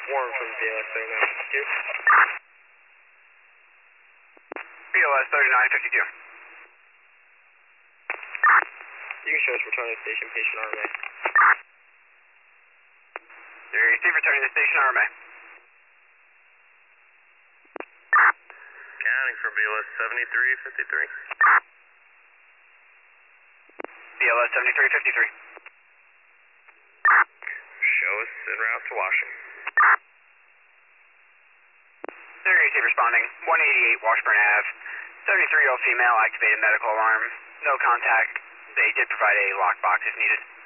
Warren from BLS 3952. BLS 3952. You can show us returning to station, patient RMA. You receive returning to station RMA. Counting for BLS 7353. BLS 7353. Show us en route to Washington. You receive responding 188 Washburn Ave. 73-year-old female activated medical alarm. No contact. They did provide a lockbox if needed.